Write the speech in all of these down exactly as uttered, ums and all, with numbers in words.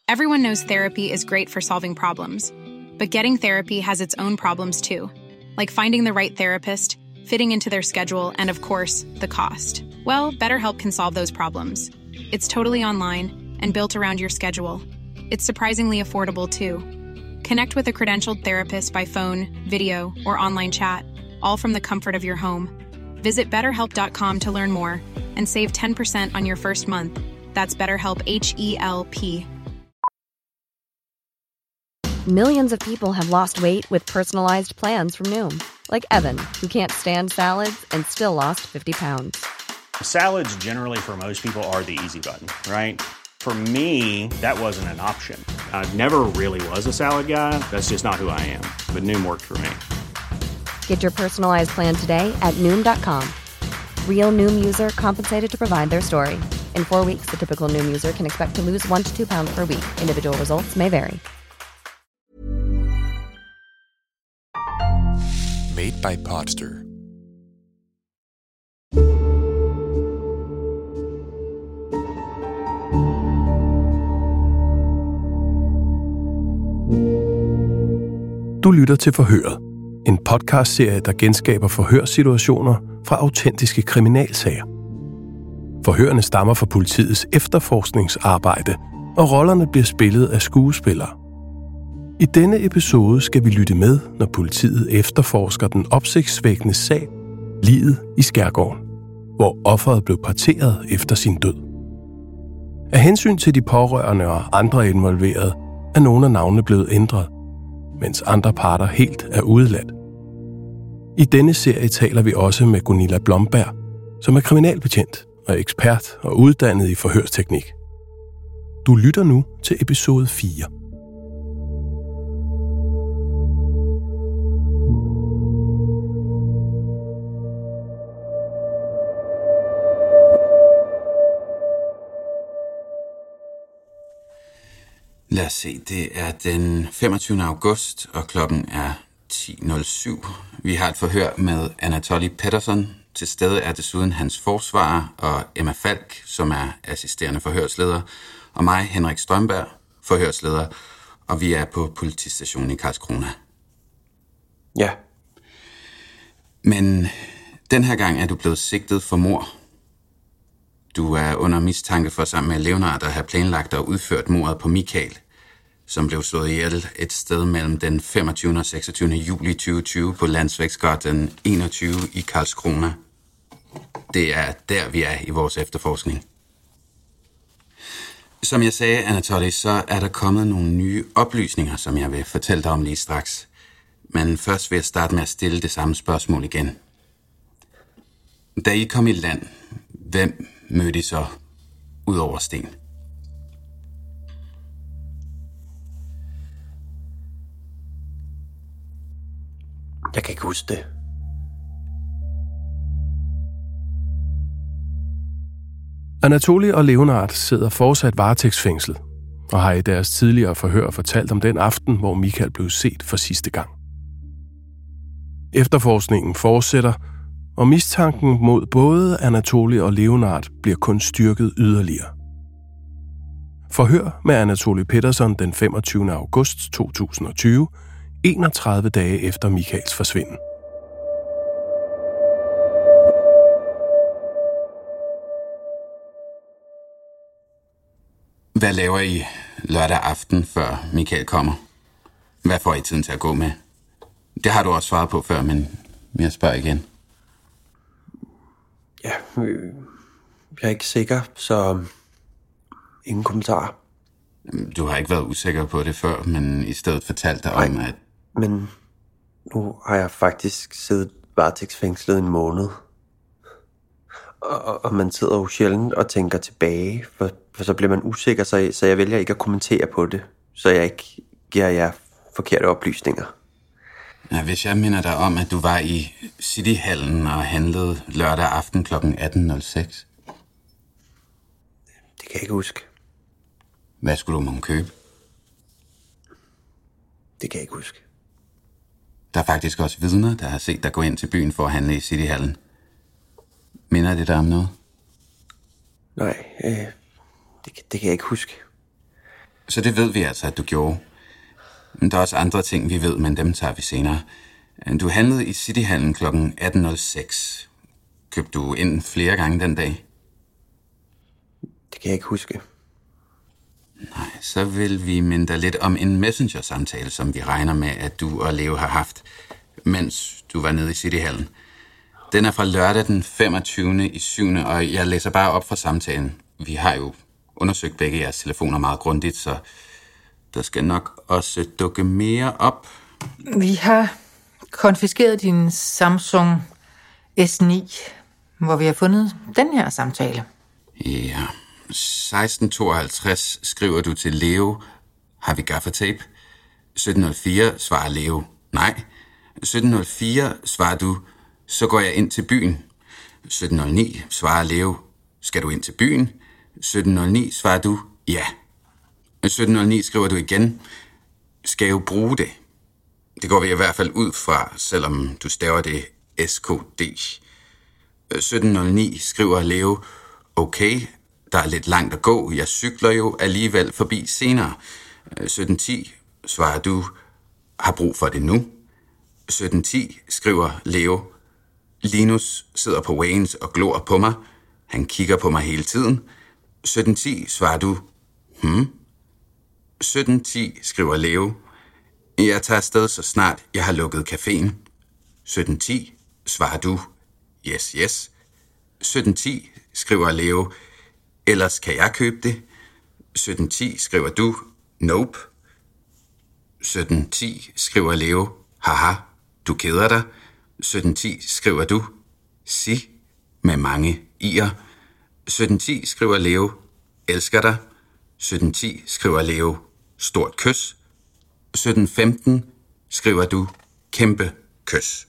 Everyone knows therapy is great for solving problems, but getting therapy has its own problems too, like finding the right therapist, fitting into their schedule, and of course, the cost. Well, BetterHelp can solve those problems. It's totally online and built around your schedule. It's surprisingly affordable too. Connect with a credentialed therapist by phone, video, or online chat, all from the comfort of your home. Visit better help dot com to learn more and save ten percent on your first month. That's BetterHelp, H E L P. Millions of people have lost weight with personalized plans from Noom. Like Evan, who can't stand salads and still lost fifty pounds. Salads generally for most people are the easy button, right? For me, that wasn't an option. I never really was a salad guy. That's just not who I am. But Noom worked for me. Get your personalized plan today at Noom dot com. Real Noom user compensated to provide their story. In four weeks, the typical Noom user can expect to lose one to two pounds per week. Individual results may vary. Made by Podster. Du lytter til Forhøret, en podcastserie, der genskaber forhørssituationer fra autentiske kriminalsager. Forhørene stammer fra politiets efterforskningsarbejde, og rollerne bliver spillet af skuespillere. I denne episode skal vi lytte med, når politiet efterforsker den opsigtsvækkende sag, liget i Skærgården, hvor offeret blev parteret efter sin død. Af hensyn til de pårørende og andre involverede, er nogle af navnene blevet ændret, mens andre parter helt er udeladt. I denne serie taler vi også med Gunilla Blomberg, som er kriminalbetjent og ekspert og uddannet i forhørsteknik. Du lytter nu til episode fire. Lad os se, det er den femogtyvende august, og klokken er ti nul syv. Vi har et forhør med Anatoly Pettersson. Til stede er desuden hans forsvarer og Emma Falk, som er assisterende forhørsleder, og mig, Henrik Strømberg, forhørsleder, og vi er på politistationen i Karlskrona. Ja. Men den her gang er du blevet sigtet for mord. Du er under mistanke for sammen med Leonard at have planlagt og udført mordet på Michael, som blev slået ihjel et sted mellem den femogtyvende og seksogtyvende juli tyve tyve på Landsvägsgatan enogtyve i Karlskrona. Det er der, vi er i vores efterforskning. Som jeg sagde, Anatoly, så er der kommet nogle nye oplysninger, som jeg vil fortælle dig om lige straks. Men først vil jeg starte med at stille det samme spørgsmål igen. Da I kom i land, hvem mødte I så ud over Sten? Jeg kan ikke huske det. Anatoly og Leonard sidder fortsat varetægtsfængslet og har i deres tidligere forhør fortalt om den aften, hvor Michael blev set for sidste gang. Efterforskningen fortsætter, og mistanken mod både Anatoly og Leonard bliver kun styrket yderligere. Forhør med Anatoly Pettersson den femogtyvende august to tusind og tyve, enogtredive dage efter Michaels forsvinden. Hvad laver I lørdag aften, før Michael kommer? Hvad får I tiden til at gå med? Det har du også svaret på før, men jeg spørger igen. Ja, øh, jeg er ikke sikker, så ingen kommentar. Du har ikke været usikker på det før, men i stedet fortalt dig Nej, om, at... men nu har jeg faktisk siddet varetægtsfængslet en måned. Og, og man sidder jo sjældent og tænker tilbage, for, for så bliver man usikker, så jeg, så jeg vælger ikke at kommentere på det, så jeg ikke giver jer forkerte oplysninger. Ja, hvis jeg minder dig om, at du var i Cityhallen og handlede lørdag aften klokken atten nul seks. Det kan jeg ikke huske. Hvad skulle du måtte købe? Det kan jeg ikke huske. Der er faktisk også vidner, der har set dig gå ind til byen for at handle i Cityhallen. Minder det dig om noget? Nej, øh, det, det kan jeg ikke huske. Så det ved vi altså, at du gjorde. Men der er også andre ting, vi ved, men dem tager vi senere. Du handlede i Cityhallen klokken atten nul seks. Købte du ind flere gange den dag? Det kan jeg ikke huske. Nej, så vil vi minde dig lidt om en messenger-samtale, som vi regner med, at du og Leo har haft, mens du var nede i Cityhallen. Den er fra lørdag den femogtyvende i syvende, og jeg læser bare op fra samtalen. Vi har jo undersøgt begge jeres telefoner meget grundigt, så der skal nok også dukke mere op. Vi har konfiskeret din Samsung S ni, hvor vi har fundet den her samtale. Ja, seksten tooghalvtreds skriver du til Leo, har vi gaffatape? sytten nul fire svarer Leo, nej. sytten nul fire svarer du, så går jeg ind til byen. sytten nul ni svarer Leo, skal du ind til byen? sytten nul ni svarer du, ja. sytten nul ni skriver du igen, skal jo bruge det. Det går vi i hvert fald ud fra, selvom du staver det S K D. sytten nul ni skriver Leo, okay, der er lidt langt at gå, jeg cykler jo alligevel forbi senere. sytten ti svarer du, har brug for det nu. sytten ti skriver Leo, Linus sidder på Waynes og glor på mig. Han kigger på mig hele tiden. sytten ti svarer du, hmm? sytten ti skriver Leo, jeg tager afsted så snart jeg har lukket caféen. sytten ti svarer du, yes, yes. sytten ti skriver Leo, ellers kan jeg købe det. sytten ti skriver du, nope. sytten ti skriver Leo, haha, du keder dig. sytten ti skriver du, si, med mange i'er. sytten ti skriver Leo, elsker dig. sytten ti skriver Leo, stort kys. sytten femten skriver du, kæmpe kys.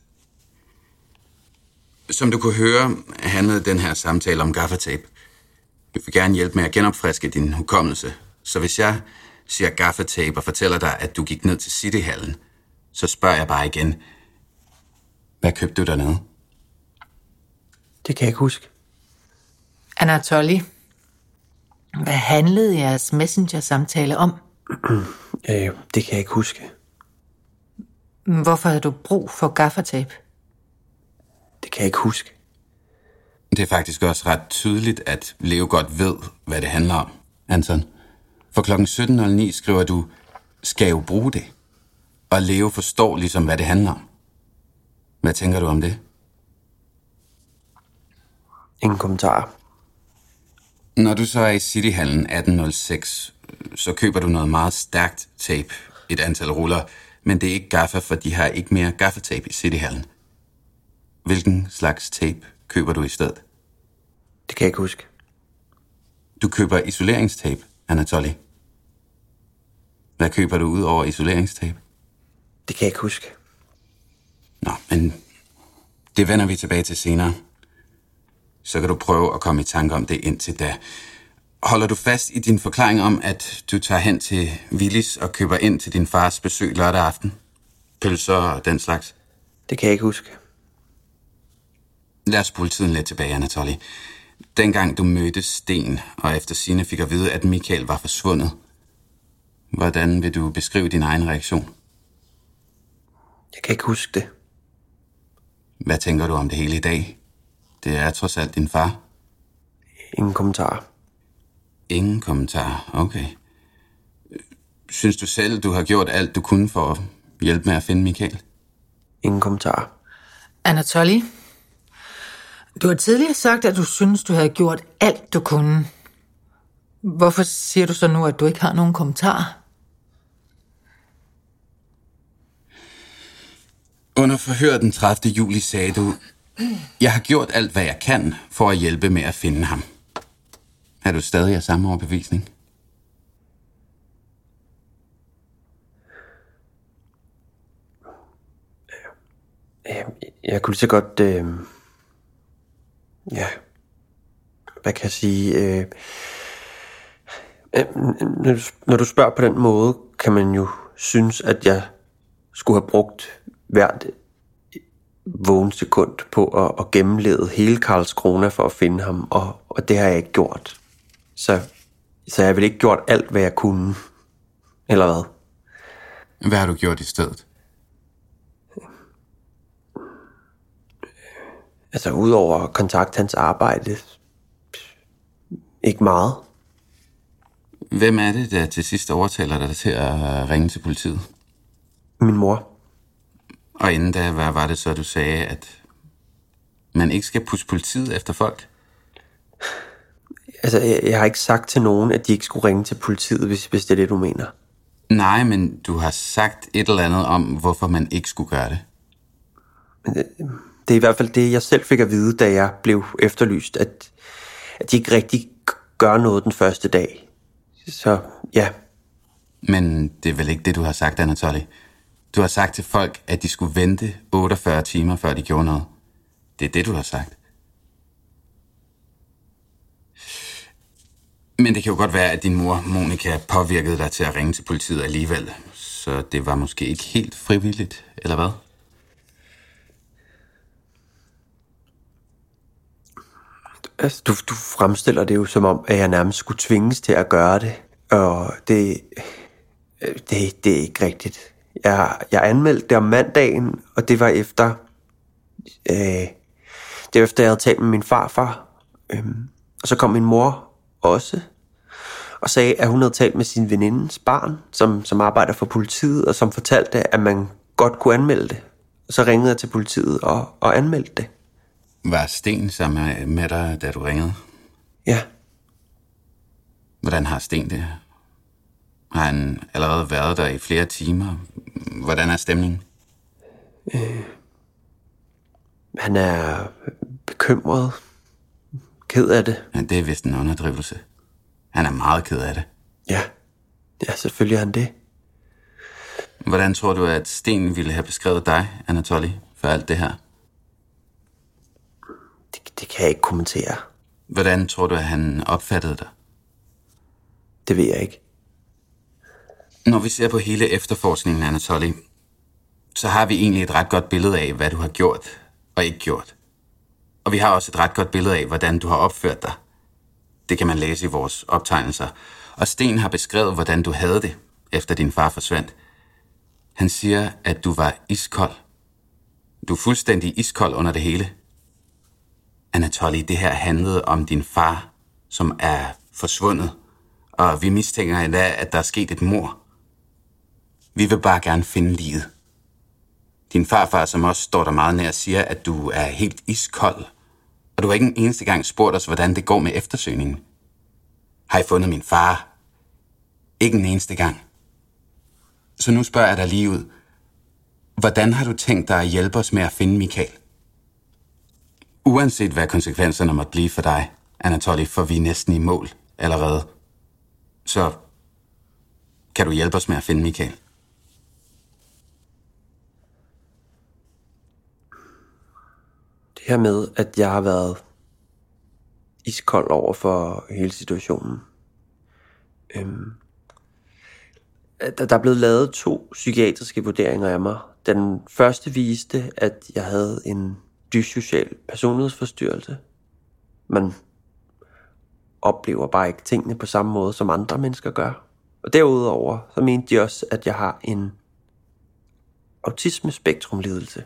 Som du kunne høre, handlede den her samtale om gaffatape. Jeg vil gerne hjælpe med at genopfriske din hukommelse. Så hvis jeg siger gaffatape og fortæller dig, at du gik ned til Cityhallen, så spørger jeg bare igen, hvad købte du dernede? Det kan jeg ikke huske. Anatoly, hvad handlede jeres messenger-samtale om? øh, det kan jeg ikke huske. Hvorfor havde du brug for gaffatape? Det kan jeg ikke huske. Det er faktisk også ret tydeligt, at Leo godt ved, hvad det handler om, Anton. For klokken sytten nul ni skriver du, skal jo bruge det. Og Leo forstår ligesom, hvad det handler om. Hvad tænker du om det? Ingen kommentarer. Når du så er i Cityhallen atten nul seks, så køber du noget meget stærkt tape, et antal ruller, men det er ikke gaffa, for de har ikke mere gaffatape i Cityhallen. Hvilken slags tape køber du i stedet? Det kan jeg ikke huske. Du køber isoleringstape, Anatoly. Hvad køber du ud over isoleringstape? Det kan jeg ikke huske. Nå, men det vender vi tilbage til senere. Så kan du prøve at komme i tanke om det indtil da. Holder du fast i din forklaring om, at du tager hen til Willis og køber ind til din fars besøg lørdag aften? Pølser og den slags? Det kan jeg ikke huske. Lad os spole tiden lidt tilbage, Anatoly. Dengang du mødte Sten, og efter sigende fik at vide, at Michael var forsvundet. Hvordan vil du beskrive din egen reaktion? Jeg kan ikke huske det. Hvad tænker du om det hele i dag? Det er trods alt din far. Ingen kommentarer. Ingen kommentarer, okay. Synes du selv, du har gjort alt, du kunne for at hjælpe med at finde Michael? Ingen kommentarer. Anatoly, du har tidligere sagt, at du synes, du havde gjort alt, du kunne. Hvorfor siger du så nu, at du ikke har nogen kommentarer? Under forhør den tredivte juli sagde du, jeg har gjort alt, hvad jeg kan for at hjælpe med at finde ham. Er du stadig af samme overbevisning? Jeg kunne lige så godt... Øh... Ja... Hvad kan jeg sige? Øh... Når du spørger på den måde, kan man jo synes, at jeg skulle have brugt hvert vågen sekund på at, at gennemlede hele Karlskrona for at finde ham, og, og det har jeg ikke gjort. Så, så jeg har vel ikke gjort alt, hvad jeg kunne. Eller hvad? Hvad har du gjort i stedet? Altså, udover at kontakte hans arbejde, ikke meget. Hvem er det, der til sidst overtaler dig til at ringe til politiet? Min mor. Og inden da, hvad var det så, du sagde, at man ikke skal pusse politiet efter folk? Altså, jeg, jeg har ikke sagt til nogen, at de ikke skulle ringe til politiet, hvis, hvis det er det, du mener. Nej, men du har sagt et eller andet om, hvorfor man ikke skulle gøre det. Men det, det er i hvert fald det, jeg selv fik at vide, da jeg blev efterlyst, at, at de ikke rigtig gør noget den første dag. Så ja. Men det er vel ikke det, du har sagt, Anatoly? Du har sagt til folk, at de skulle vente otteogfyrre timer, før de gjorde noget. Det er det, du har sagt. Men det kan jo godt være, at din mor, Monika, påvirkede dig til at ringe til politiet alligevel. Så det var måske ikke helt frivilligt, eller hvad? Altså, du, du fremstiller det jo som om, at jeg nærmest skulle tvinges til at gøre det. Og det, det, det er ikke rigtigt. Jeg, jeg anmeldte det om mandagen, og det var efter, øh, det var efter jeg havde talt med min farfar. Øhm, og så kom min mor også, og sagde, at hun havde talt med sin venindens barn, som, som arbejder for politiet, og som fortalte, at man godt kunne anmelde det. Og så ringede jeg til politiet og, og anmeldte det. Var Sten sammen med dig, da du ringede? Ja. Hvordan har Sten det? Har han allerede været der i flere timer? Hvordan er stemningen? Øh, han er bekymret. Ked af det. Ja, det er vist en underdrivelse. Han er meget ked af det. Ja, ja, selvfølgelig er han det. Hvordan tror du, at Sten ville have beskrevet dig, Anatoly, for alt det her? Det, det kan jeg ikke kommentere. Hvordan tror du, at han opfattede dig? Det ved jeg ikke. Når vi ser på hele efterforskningen, Anatoly, så har vi egentlig et ret godt billede af, hvad du har gjort og ikke gjort. Og vi har også et ret godt billede af, hvordan du har opført dig. Det kan man læse i vores optegnelser. Og Sten har beskrevet, hvordan du havde det, efter din far forsvandt. Han siger, at du var iskold. Du er fuldstændig iskold under det hele. Anatoly, det her handlede om din far, som er forsvundet. Og vi mistænker endda, at der er sket et mord. Vi vil bare gerne finde liget. Din farfar, som også står der meget nær, siger, at du er helt iskold. Og du har ikke en eneste gang spurgt os, hvordan det går med eftersøgningen. Har I fundet min far? Ikke en eneste gang. Så nu spørger jeg dig lige ud. Hvordan har du tænkt dig at hjælpe os med at finde Michael? Uanset hvad konsekvenserne måtte blive for dig, Anatoly, for vi er næsten i mål allerede. Så kan du hjælpe os med at finde Michael? Det her med, at jeg har været iskold over for hele situationen. Øhm, der, der er blevet lavet to psykiatriske vurderinger af mig. Den første viste, at jeg havde en dyssocial personlighedsforstyrrelse. Man oplever bare ikke tingene på samme måde, som andre mennesker gør. Og derudover, så mente de også, at jeg har en autismespektrumlidelse.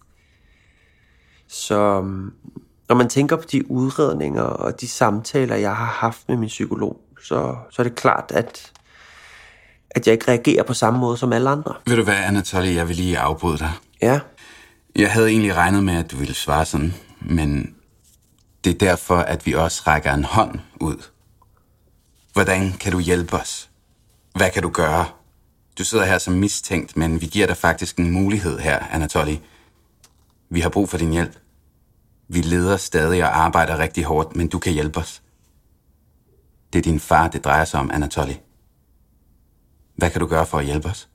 Så når man tænker på de udredninger og de samtaler, jeg har haft med min psykolog, så, så er det klart, at, at jeg ikke reagerer på samme måde som alle andre. Ved du hvad, Anatoly, jeg vil lige afbryde dig. Ja. Jeg havde egentlig regnet med, at du ville svare sådan, men det er derfor, at vi også rækker en hånd ud. Hvordan kan du hjælpe os? Hvad kan du gøre? Du sidder her som mistænkt, men vi giver dig faktisk en mulighed her, Anatoly. Vi har brug for din hjælp. Vi leder stadig og arbejder rigtig hårdt, men du kan hjælpe os. Det er din far, det drejer sig om, Anatoly. Hvad kan du gøre for at hjælpe os?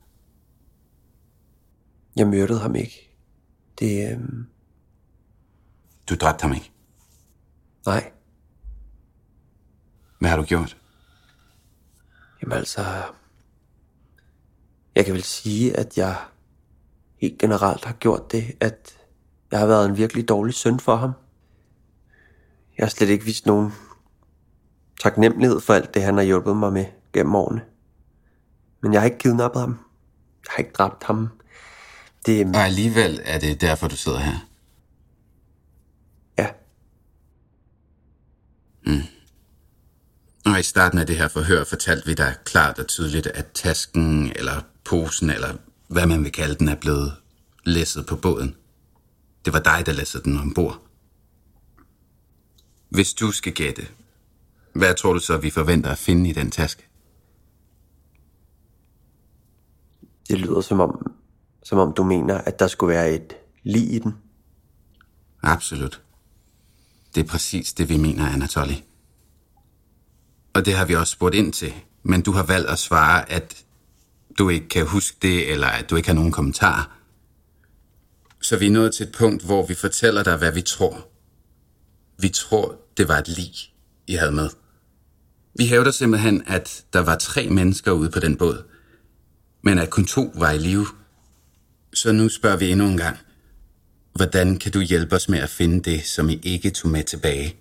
Jeg myrdede ham ikke. Det, øhm... Du dræbte ham ikke? Nej. Hvad har du gjort? Jamen altså... Jeg kan vel sige, at jeg helt generelt har gjort det, at jeg har været en virkelig dårlig søn for ham. Jeg har slet ikke vist nogen taknemmelighed for alt det, han har hjulpet mig med gennem årene. Men jeg har ikke kidnappet ham. Jeg har ikke dræbt ham. Det... Og alligevel er det derfor, du sidder her? Ja. Mm. Og i starten af det her forhør fortalte vi dig klart og tydeligt, at tasken eller posen, eller hvad man vil kalde den, er blevet læsset på båden. Det var dig, der læssede den ombord. Hvis du skal gætte, hvad tror du så, vi forventer at finde i den taske? Det lyder som om, som om du mener, at der skulle være et lig i den. Absolut. Det er præcis det, vi mener, Anatoly. Og det har vi også spurgt ind til. Men du har valgt at svare, at du ikke kan huske det, eller at du ikke har nogen kommentarer. Så vi er nået til et punkt, hvor vi fortæller dig, hvad vi tror. Vi tror, det var et lig, I havde med. Vi hævder simpelthen, at der var tre mennesker ude på den båd, men at kun to var i live. Så nu spørger vi endnu en gang. Hvordan kan du hjælpe os med at finde det, som I ikke tog med tilbage?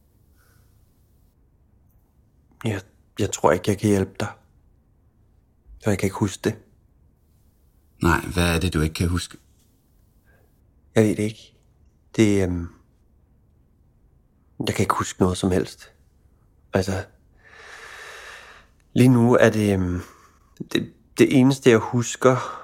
Jeg, jeg tror ikke, jeg kan hjælpe dig. Jeg kan ikke huske det. Nej, hvad er det, du ikke kan huske? Jeg ved det ikke. Det, øhm... Jeg kan ikke huske noget som helst. Altså... Lige nu er det... Øhm... Det, det eneste, jeg husker...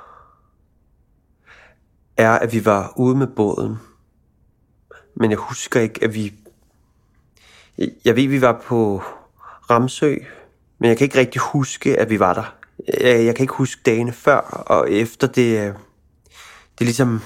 er, at vi var ude med båden. Men jeg husker ikke, at vi... Jeg ved, vi var på Ramsø, men jeg kan ikke rigtig huske, at vi var der. Jeg, jeg kan ikke huske dagene før og efter. Det, det er ligesom...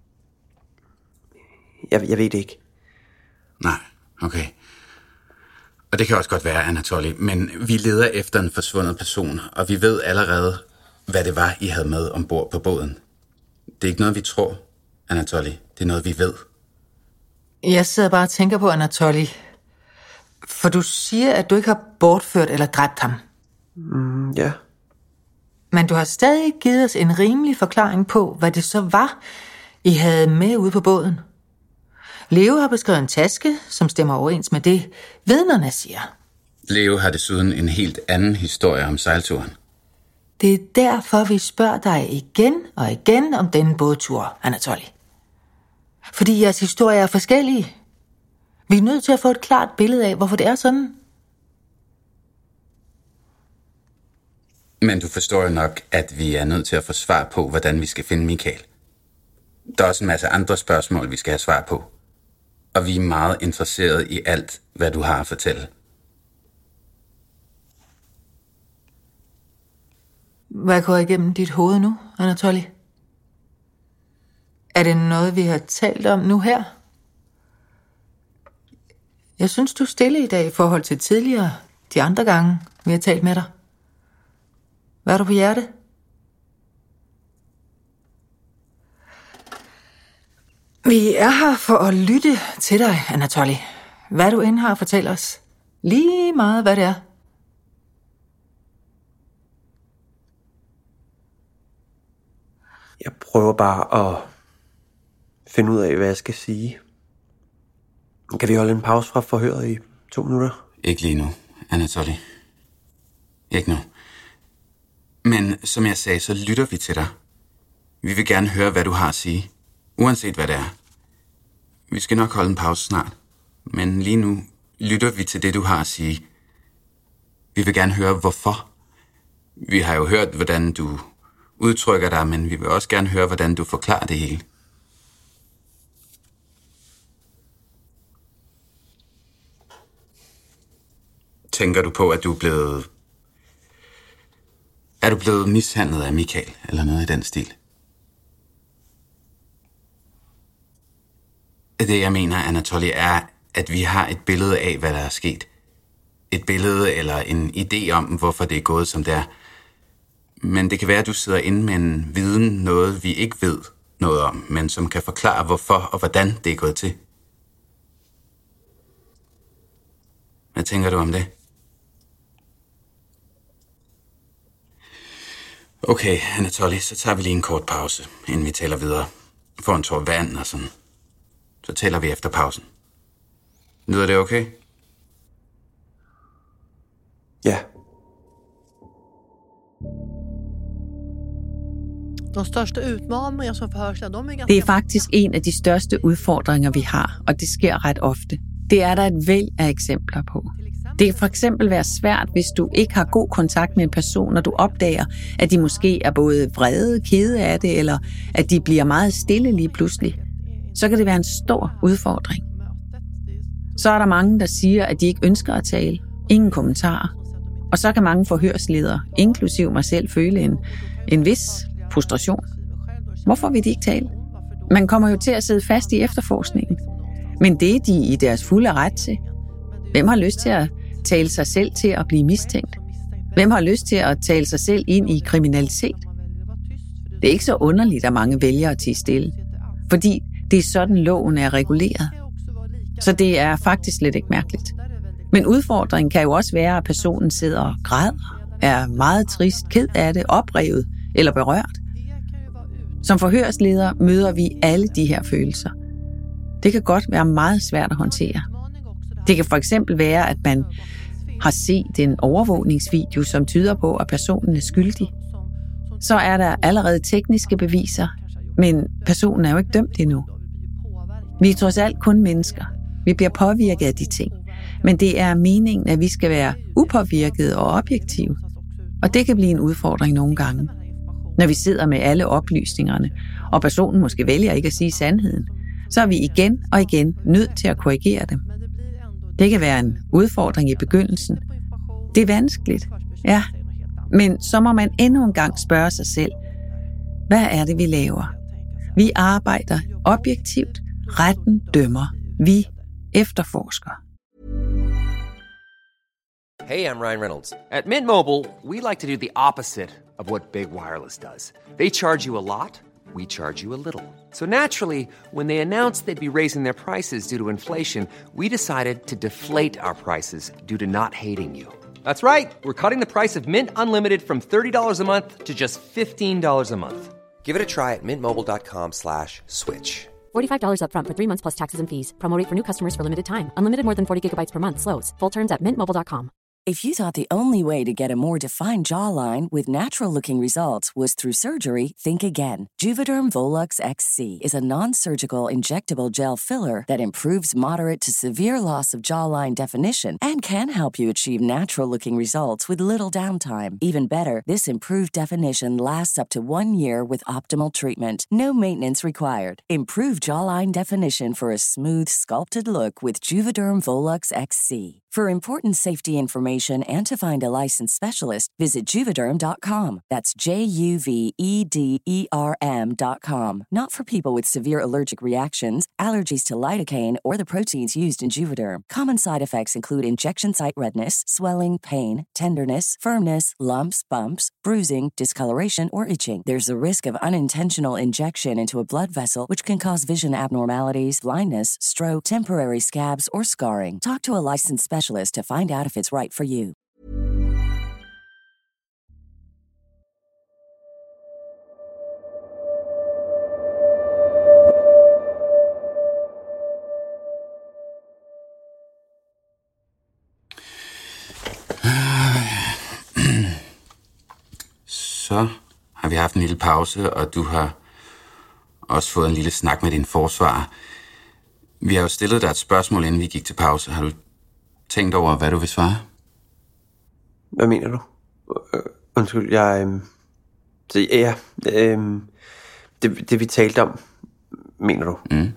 Jeg, jeg ved det ikke. Nej, okay. Og det kan også godt være, Anatoly, men vi leder efter en forsvundet person, og vi ved allerede, hvad det var, I havde med ombord på båden. Det er ikke noget, vi tror, Anatoly. Det er noget, vi ved. Jeg sidder bare og tænker på, Anatoly. For du siger, at du ikke har bortført eller dræbt ham. Mm, ja. Men du har stadig givet os en rimelig forklaring på, hvad det så var, I havde med ude på båden. Leo har beskrevet en taske, som stemmer overens med det, vidnerne siger. Leo har desuden en helt anden historie om sejlturen. Det er derfor, vi spørger dig igen og igen om denne bådtur, Anatoly. Fordi jeres historier er forskellige. Vi er nødt til at få et klart billede af, hvorfor det er sådan. Men du forstår jo nok, at vi er nødt til at få svar på, hvordan vi skal finde Michael. Der er også en masse andre spørgsmål, vi skal have svar på. Og vi er meget interesserede i alt, hvad du har at fortælle. Hvad går igennem dit hoved nu, Anatoly? Er det noget, vi har talt om nu her? Jeg synes, du er stille i dag i forhold til tidligere, de andre gange, vi har talt med dig. Hvad er du på hjerte? Vi er her for at lytte til dig, Anatoly. Hvad du end har at fortælle os. Lige meget, hvad det er. Jeg prøver bare at finde ud af, hvad jeg skal sige. Kan vi holde en pause fra forhøret i to minutter? Ikke lige nu, Anatoly. Ikke nu. Men som jeg sagde, så lytter vi til dig. Vi vil gerne høre, hvad du har at sige. Uanset hvad det er. Vi skal nok holde en pause snart. Men lige nu lytter vi til det, du har at sige. Vi vil gerne høre, hvorfor. Vi har jo hørt, hvordan du udtrykker dig, men vi vil også gerne høre, hvordan du forklarer det hele. Tænker du på, at du er blevet... Er du blevet mishandlet af Michael, eller noget i den stil? Det, jeg mener, Anatoly, er, at vi har et billede af, hvad der er sket. Et billede eller en idé om, hvorfor det er gået, som det er. Men det kan være, at du sidder inde med en viden, noget vi ikke ved noget om, men som kan forklare, hvorfor og hvordan det er gået til. Hvad tænker du om det? Okay, Anatoly, så tager vi lige en kort pause, inden vi taler videre. Får en tår vand og sådan. Så tæller vi efter pausen. Lyder det okay? Ja. De største udfordringer som forhørsledere, de er ganske... Det er faktisk en af de største udfordringer, vi har, og det sker ret ofte. Det er der et væld af eksempler på. Det kan for eksempel være svært, hvis du ikke har god kontakt med en person, og du opdager, at de måske er både vrede, kede af det, eller at de bliver meget stille lige pludselig. Så kan det være en stor udfordring. Så er der mange, der siger, at de ikke ønsker at tale. Ingen kommentarer. Og så kan mange forhørsledere, inklusiv mig selv, føle en, en vis frustration. Hvorfor vil de ikke tale? Man kommer jo til at sidde fast i efterforskningen. Men det er de i deres fulde ret til. Hvem har lyst til at tale sig selv til at blive mistænkt? Hvem har lyst til at tale sig selv ind i kriminalitet? Det er ikke så underligt, at mange vælger at tie stille. Fordi det er sådan, loven er reguleret. Så det er faktisk lidt ikke mærkeligt. Men udfordringen kan jo også være, at personen sidder og græder, er meget trist, ked af det, oprevet eller berørt. Som forhørsleder møder vi alle de her følelser. Det kan godt være meget svært at håndtere. Det kan for eksempel være, at man har set en overvågningsvideo, som tyder på, at personen er skyldig. Så er der allerede tekniske beviser, men personen er jo ikke dømt endnu. Vi er trods alt kun mennesker. Vi bliver påvirket af de ting. Men det er meningen, at vi skal være upåvirkede og objektive. Og det kan blive en udfordring nogle gange. Når vi sidder med alle oplysningerne, og personen måske vælger ikke at sige sandheden, så er vi igen og igen nødt til at korrigere dem. Det kan være en udfordring i begyndelsen. Det er vanskeligt, ja. Men så må man endnu en gang spørge sig selv, hvad er det, vi laver? Vi arbejder objektivt, retten dømmer, vi efterforsker. Hey, I'm Ryan Reynolds. At Mint Mobile, we like to do the opposite of what Big Wireless does. They charge you a lot, we charge you a little. So naturally, when they announced they'd be raising their prices due to inflation, we decided to deflate our prices due to not hating you. That's right. We're cutting the price of Mint Unlimited from thirty dollars a month to just fifteen dollars a month. Give it a try at mintmobile.com slash switch. forty-five dollars up front for three months plus taxes and fees. Promo rate for new customers for limited time. Unlimited more than forty gigabytes per month slows. Full terms at mint mobile dot com. If you thought the only way to get a more defined jawline with natural-looking results was through surgery, think again. Juvederm Volux X C is a non-surgical injectable gel filler that improves moderate to severe loss of jawline definition and can help you achieve natural-looking results with little downtime. Even better, this improved definition lasts up to one year with optimal treatment. No maintenance required. Improve jawline definition for a smooth, sculpted look with Juvederm Volux X C. For important safety information and to find a licensed specialist, visit Juvederm dot com. That's J U V E D E R M dot com. Not for people with severe allergic reactions, allergies to lidocaine, or the proteins used in Juvederm. Common side effects include injection site redness, swelling, pain, tenderness, firmness, lumps, bumps, bruising, discoloration, or itching. There's a risk of unintentional injection into a blood vessel, which can cause vision abnormalities, blindness, stroke, temporary scabs, or scarring. Talk to a licensed specialist to find out if it's right for you. Så har vi haft en lille pause, og du har også fået en lille snak med din forsvarer. Vi har jo stillet dig et spørgsmål, inden vi gik til pause. Har du tænkt over, hvad du vil svare? Hvad mener du? Øh, undskyld, jeg... Øh, så, ja, øh, det, det vi talte om, mener du? Mm.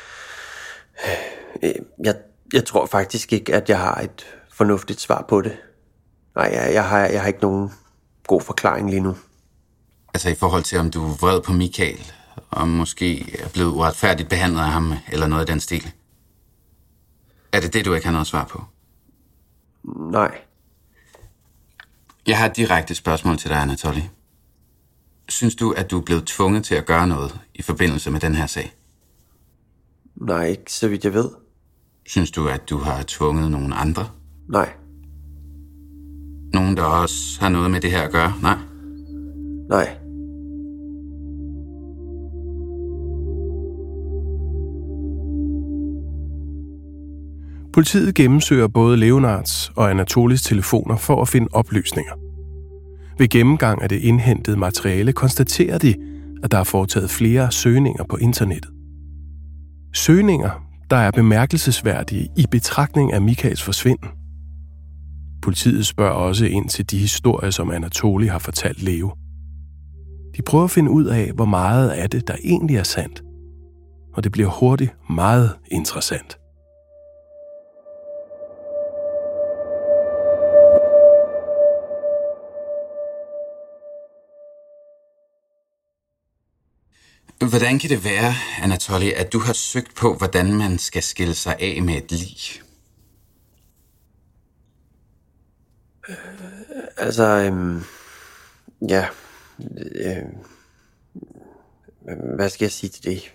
Øh, jeg, jeg tror faktisk ikke, at jeg har et fornuftigt svar på det. Nej, jeg, jeg, har, jeg har ikke nogen god forklaring lige nu. Altså i forhold til, om du er vred på Michael, og måske er blevet uretfærdigt behandlet af ham, eller noget af den stil? Er det det, du ikke har noget svar på? Nej. Jeg har et direkte spørgsmål til dig, Anatoly. Synes du, at du er blevet tvunget til at gøre noget i forbindelse med den her sag? Nej, ikke så vidt jeg ved. Synes du, at du har tvunget nogen andre? Nej. Nogen, der også har noget med det her at gøre? Nej. Nej. Politiet gennemsøger både Leonards og Anatolis telefoner for at finde oplysninger. Ved gennemgang af det indhentede materiale konstaterer de, at der er foretaget flere søgninger på internettet. Søgninger, der er bemærkelsesværdige i betragtning af Michaels forsvinden. Politiet spørger også ind til de historier, som Anatoli har fortalt Leo. De prøver at finde ud af, hvor meget af det, der egentlig er sandt. Og det bliver hurtigt meget interessant. Hvordan kan det være, Anatoli, at du har søgt på, hvordan man skal skille sig af med et lig? Øh, altså, øhm, ja, øh, hvad skal jeg sige til det?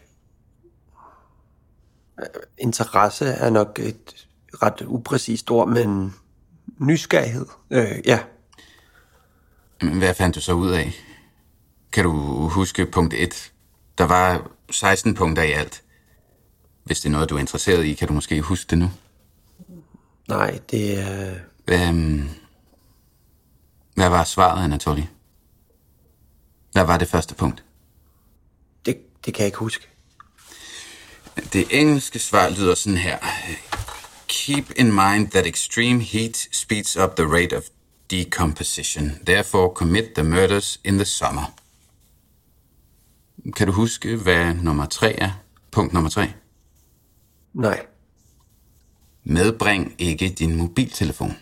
Interesse er nok et ret upræcist ord, men nysgerrighed, øh, ja. Hvad fandt du så ud af? Kan du huske punkt et? Der var seksten punkter i alt. Hvis det er noget, du er interesseret i, kan du måske huske det nu? Nej, det er... Øhm, hvad var svaret, Anatoli? Hvad var det første punkt? Det, det kan jeg ikke huske. Det engelske svar lyder sådan her. Keep in mind that extreme heat speeds up the rate of decomposition. Therefore commit the murders in the summer. Kan du huske, hvad nummer tre er? Punkt nummer tre? Nej. Medbring ikke din mobiltelefon.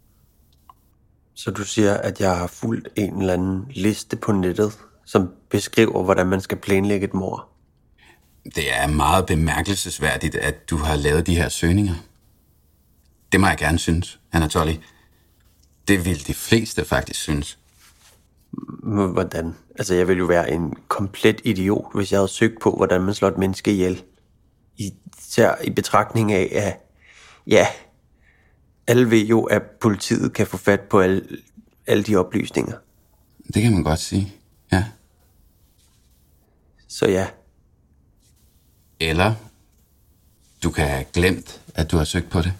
Så du siger, at jeg har fulgt en eller anden liste på nettet, som beskriver, hvordan man skal planlægge et mord? Det er meget bemærkelsesværdigt, at du har lavet de her søgninger. Det må jeg gerne synes, Anatoli. Det vil de fleste faktisk synes. Hvordan? Altså, jeg ville jo være en komplet idiot, hvis jeg havde søgt på, hvordan man slår et menneske ihjel. Især i betragtning af, at ja, alle ved jo, at politiet kan få fat på alle, alle de oplysninger. Det kan man godt sige, ja. Så ja. Eller du kan have glemt, at du har søgt på det.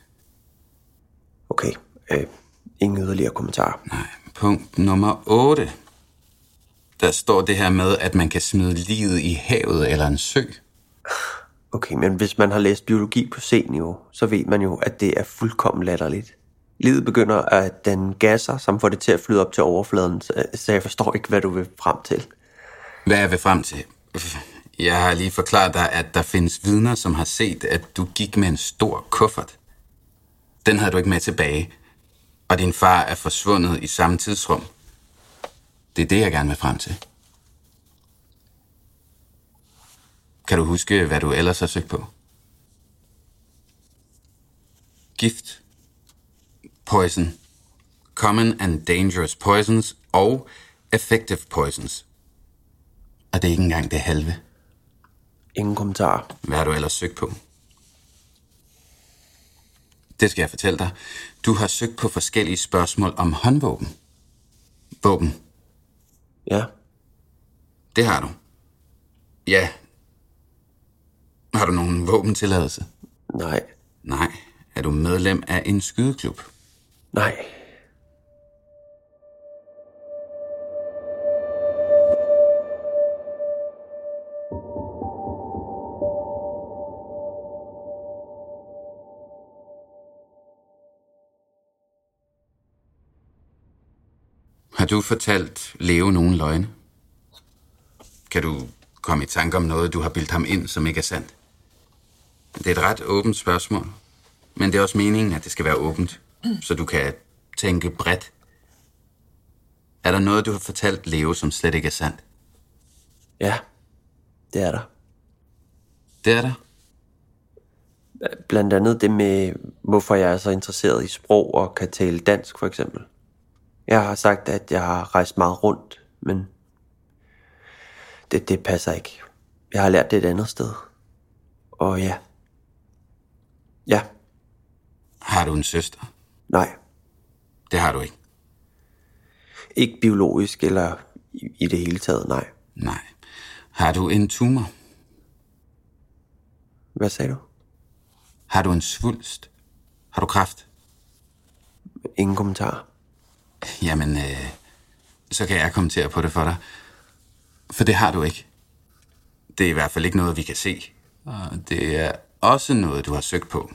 Okay, øh, ingen yderligere kommentarer. Nej, punkt nummer otte. Der står det her med, at man kan smide liget i havet eller en sø. Okay, men hvis man har læst biologi på C-niveau, så ved man jo, at det er fuldkommen latterligt. Livet begynder at danne gasser, som får det til at flyde op til overfladen, så jeg forstår ikke, hvad du vil frem til. Hvad jeg vil frem til? Jeg har lige forklaret dig, at der findes vidner, som har set, at du gik med en stor kuffert. Den havde du ikke med tilbage, og din far er forsvundet i samme tidsrum. Det er det, jeg gerne vil frem til. Kan du huske, hvad du ellers har søgt på? Gift, poison, common and dangerous poisons og effective poisons. Og det er ikke engang det halve. Ingen kommentarer. Hvad har du ellers søgt på? Det skal jeg fortælle dig. Du har søgt på forskellige spørgsmål om håndvåben. Våben. Ja. Det har du. Ja. Har du nogen våbentilladelse? Nej. Nej. Er du medlem af en skydeklub? Nej. Har du fortalt Leo nogen løgne? Kan du komme i tanke om noget, du har bildt ham ind, som ikke er sandt? Det er et ret åbent spørgsmål, men det er også meningen, at det skal være åbent, så du kan tænke bredt. Er der noget, du har fortalt Leo, som slet ikke er sandt? Ja, det er der. Det er der? Blandt andet det med, hvorfor jeg er så interesseret i sprog og kan tale dansk, for eksempel. Jeg har sagt, at jeg har rejst meget rundt, men det, det passer ikke. Jeg har lært det et andet sted. Og ja. Ja. Har du en søster? Nej. Det har du ikke? Ikke biologisk eller i, i det hele taget, nej. Nej. Har du en tumor? Hvad sagde du? Har du en svulst? Har du kræft? Ingen kommentar. Jamen, øh, så kan jeg kommentere på det for dig. For det har du ikke. Det er i hvert fald ikke noget, vi kan se. Og det er også noget, du har søgt på.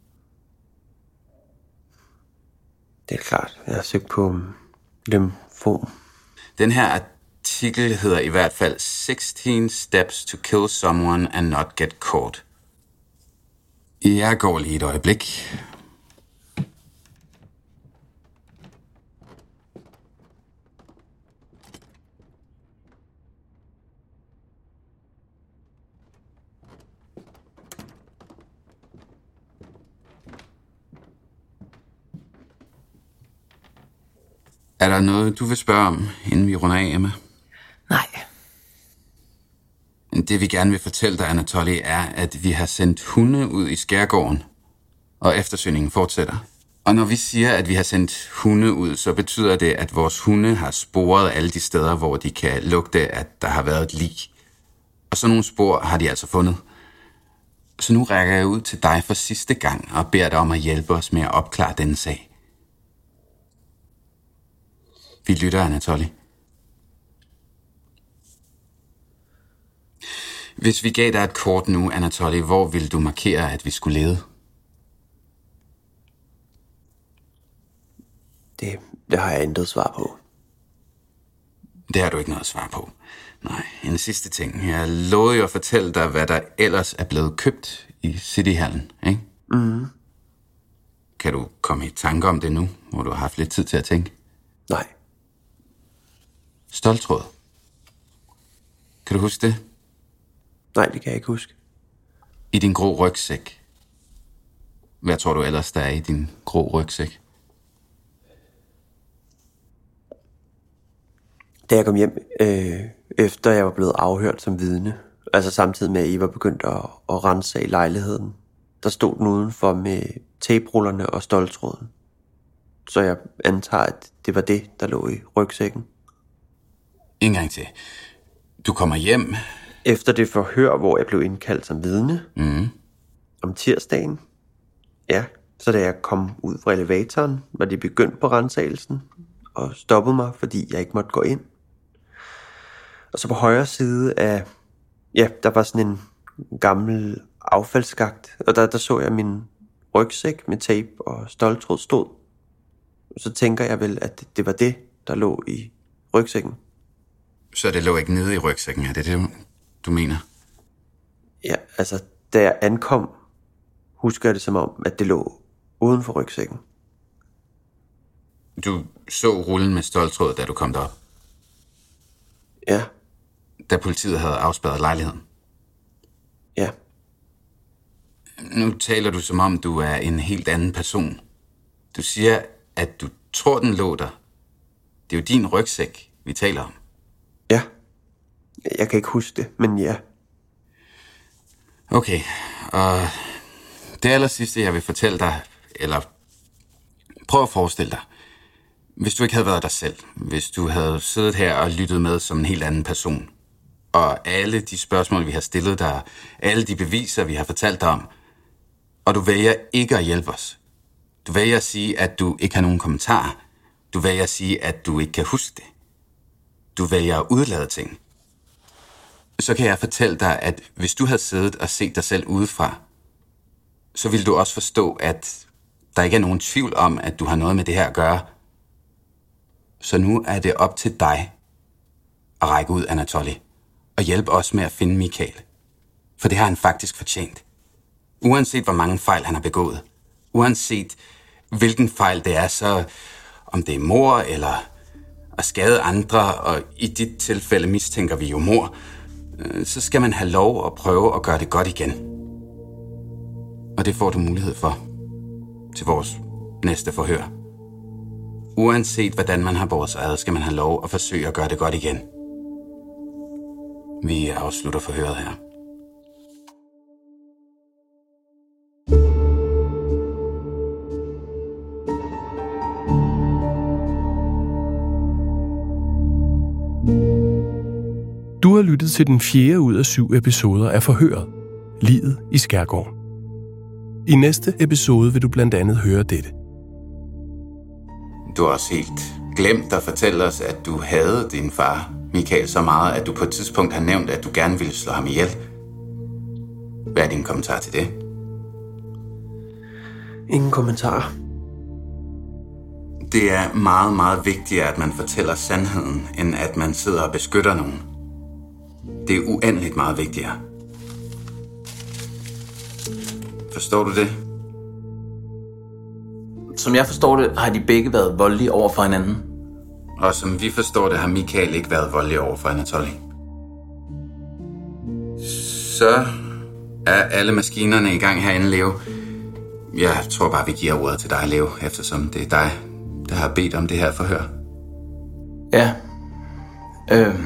Det er klart, jeg har søgt på lymfom. Den her artikel hedder i hvert fald sixteen steps to kill someone and not get caught. Jeg går lige et øjeblik. Er der noget, du vil spørge om, inden vi runder af, Emma? Nej. Det vi gerne vil fortælle dig, Anatoly, er, at vi har sendt hunde ud i skærgården, og eftersøgningen fortsætter. Og når vi siger, at vi har sendt hunde ud, så betyder det, at vores hunde har sporet alle de steder, hvor de kan lugte, at der har været et lig. Og sådan nogle spor har de altså fundet. Så nu rækker jeg ud til dig for sidste gang og beder dig om at hjælpe os med at opklare denne sag. Vi lytter, Anatoly. Hvis vi gav dig et kort nu, Anatoly, hvor ville du markere, at vi skulle lede? Det, det har jeg intet svar på. Det har du ikke noget svar på. Nej, en sidste ting. Jeg lovede jo at fortælle dig, hvad der ellers er blevet købt i Cityhallen, ikke? Mhm. Kan du komme i tanke om det nu, hvor du har haft lidt tid til at tænke? Nej. Ståltråd. Kan du huske det? Nej, det kan jeg ikke huske. I din grå rygsæk. Hvad tror du ellers, der er i din grå rygsæk? Da jeg kom hjem, øh, efter jeg var blevet afhørt som vidne, altså samtidig med, at I var begyndt at, at rense i lejligheden, der stod den udenfor med taperullerne og ståltråden. Så jeg antager, at det var det, der lå i rygsækken. En gang til. Du kommer hjem. Efter det forhør, hvor jeg blev indkaldt som vidne, mm. om tirsdagen, ja, så da jeg kom ud fra elevatoren, var de begyndt på rensagelsen og stoppede mig, fordi jeg ikke måtte gå ind. Og så på højre side af, ja, der var sådan en gammel affaldsskagt, og der, der så jeg min rygsæk med tape og ståltråd stod. Så tænker jeg vel, at det var det, der lå i rygsækken. Så det lå ikke nede i rygsækken, er det det, du mener? Ja, altså, da jeg ankom, husker jeg det som om, at det lå uden for rygsækken. Du så rullen med ståltråd, da du kom derop? Ja. Da politiet havde afspærret lejligheden? Ja. Nu taler du som om, du er en helt anden person. Du siger, at du tror, den lå der. Det er jo din rygsæk, vi taler om. Ja. Jeg kan ikke huske det, men ja. Okay, og det aller sidste, jeg vil fortælle dig, eller prøv at forestille dig, hvis du ikke havde været dig selv, hvis du havde siddet her og lyttet med som en helt anden person, og alle de spørgsmål, vi har stillet dig, alle de beviser, vi har fortalt dig om, og du vælger ikke at hjælpe os. Du vælger at sige, at du ikke har nogen kommentarer. Du vælger at sige, at du ikke kan huske det. Du vælger at udlade ting. Så kan jeg fortælle dig, at hvis du havde siddet og set dig selv udefra, så ville du også forstå, at der ikke er nogen tvivl om, at du har noget med det her at gøre. Så nu er det op til dig at række ud, Anatoly, og hjælpe os med at finde Michael. For det har han faktisk fortjent. Uanset hvor mange fejl han har begået. Uanset hvilken fejl det er, så om det er mord eller at skade andre, og i dit tilfælde mistænker vi jo mord, så skal man have lov at prøve at gøre det godt igen. Og det får du mulighed for til vores næste forhør. Uanset hvordan man har båret sig ad, skal man have lov at forsøge at gøre det godt igen. Vi afslutter forhøret her. Du har lyttet til den fjerde ud af syv episoder af Forhøret, Liget i Skærgården. I næste episode vil du blandt andet høre dette. Du er også helt glemt at fortælle os, at du havde din far, Michael, så meget, at du på et tidspunkt har nævnt, at du gerne ville slå ham ihjel. Hvad er din kommentar til det? Ingen kommentar. Det er meget, meget vigtigere, at man fortæller sandheden, end at man sidder og beskytter nogen. Det er uendeligt meget vigtigere. Forstår du det? Som jeg forstår det, har de begge været voldelige over for hinanden. Og som vi forstår det, har Michael ikke været voldelig over for Anatoly. Så er alle maskinerne i gang herinde, Leo. Jeg tror bare, vi giver ordet til dig, Leo, eftersom det er dig, der har bedt om det her forhør. Ja. Øh.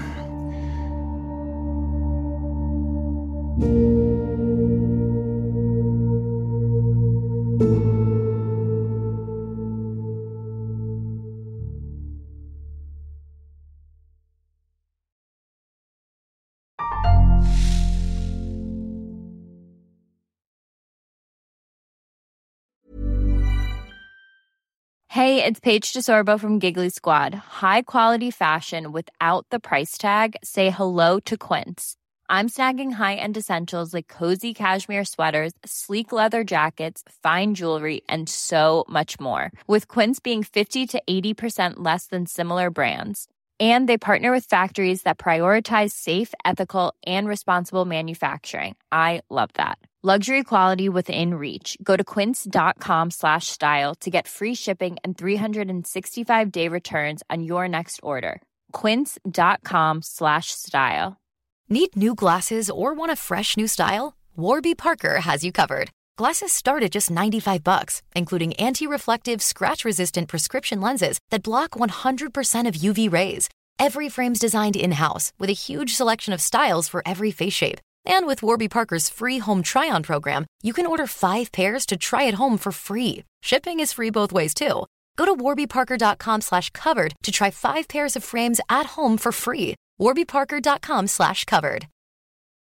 Hey, it's Paige DeSorbo from Giggly Squad. High quality fashion without the price tag. Say hello to Quince. I'm snagging high-end essentials like cozy cashmere sweaters, sleek leather jackets, fine jewelry, and so much more. With Quince being fifty to eighty percent less than similar brands. And they partner with factories that prioritize safe, ethical, and responsible manufacturing. I love that. Luxury quality within reach. Go to quince.com slash style to get free shipping and three sixty-five day returns on your next order. Quince.com slash style. Need new glasses or want a fresh new style? Warby Parker has you covered. Glasses start at just ninety-five bucks, including anti-reflective, scratch-resistant prescription lenses that block one hundred percent of U V rays. Every frame's designed in-house with a huge selection of styles for every face shape. And with Warby Parker's free home try-on program, you can order five pairs to try at home for free. Shipping is free both ways, too. Go to warbyparker.com slash covered to try five pairs of frames at home for free. warbyparker.com slash covered.